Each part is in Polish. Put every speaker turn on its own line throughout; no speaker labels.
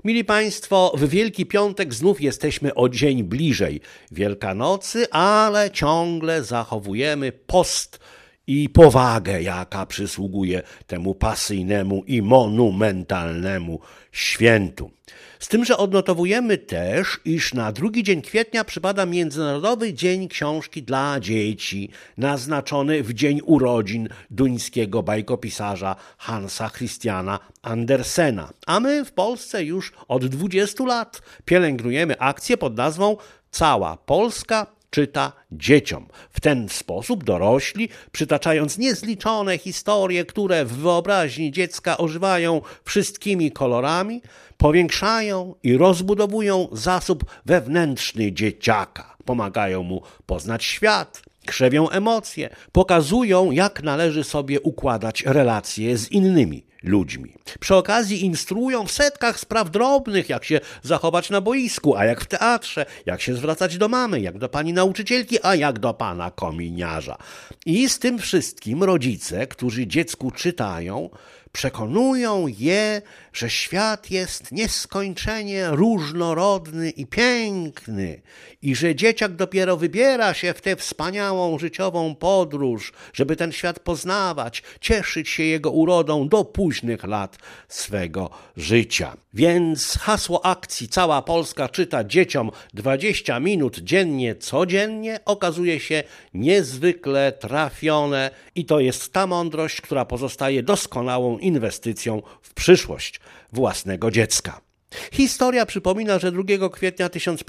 Mili Państwo, w Wielki Piątek znów jesteśmy o dzień bliżej Wielkanocy, ale ciągle zachowujemy post i powagę, jaka przysługuje temu pasyjnemu i monumentalnemu świętu. Z tym, że odnotowujemy też, iż na 2 dzień kwietnia przypada Międzynarodowy Dzień Książki dla Dzieci, naznaczony w dzień urodzin duńskiego bajkopisarza Hansa Christiana Andersena. A my w Polsce już od 20 lat pielęgnujemy akcję pod nazwą Cała Polska czyta dzieciom. W ten sposób dorośli, przytaczając niezliczone historie, które w wyobraźni dziecka ożywają wszystkimi kolorami, powiększają i rozbudowują zasób wewnętrzny dzieciaka. Pomagają mu poznać świat, krzewią emocje, pokazują, jak należy sobie układać relacje z innymi ludźmi. Przy okazji instruują w setkach spraw drobnych, jak się zachować na boisku, a jak w teatrze, jak się zwracać do mamy, jak do pani nauczycielki, a jak do pana kominiarza. I z tym wszystkim rodzice, którzy dziecku czytają, przekonują je, że świat jest nieskończenie różnorodny i piękny i że dzieciak dopiero wybiera się w tę wspaniałą życiową podróż, żeby ten świat poznawać, cieszyć się jego urodą do późnych lat swego życia. Więc hasło akcji Cała Polska czyta dzieciom 20 minut dziennie, codziennie okazuje się niezwykle trafione i to jest ta mądrość, która pozostaje doskonałą inwestycją w przyszłość własnego dziecka. Historia przypomina, że 2 kwietnia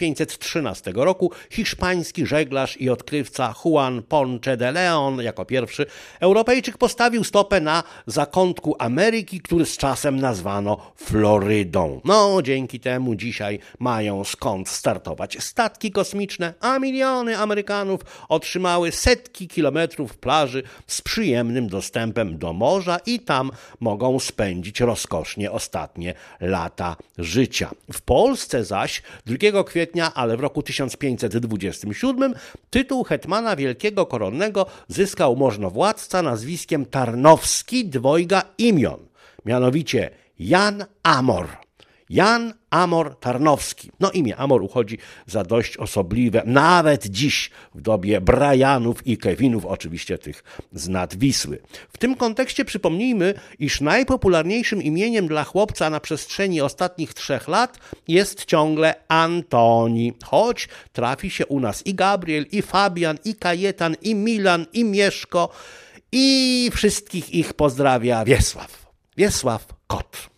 1513 roku hiszpański żeglarz i odkrywca Juan Ponce de León jako pierwszy Europejczyk postawił stopę na zakątku Ameryki, który z czasem nazwano Florydą. No, dzięki temu dzisiaj mają skąd startować statki kosmiczne, a miliony Amerykanów otrzymały setki kilometrów plaży z przyjemnym dostępem do morza i tam mogą spędzić rozkosznie ostatnie lata życia. W Polsce zaś 2 kwietnia, ale w roku 1527 tytuł hetmana wielkiego koronnego zyskał możnowładca nazwiskiem Tarnowski dwojga imion, mianowicie Jan Amor. Jan Amor Tarnowski. No imię Amor uchodzi za dość osobliwe, nawet dziś w dobie Brianów i Kevinów, oczywiście tych z nad Wisły. W tym kontekście przypomnijmy, iż najpopularniejszym imieniem dla chłopca na przestrzeni ostatnich 3 lat jest ciągle Antoni, choć trafi się u nas i Gabriel, i Fabian, i Kajetan, i Milan, i Mieszko i wszystkich ich pozdrawia Wiesław. Wiesław Kot.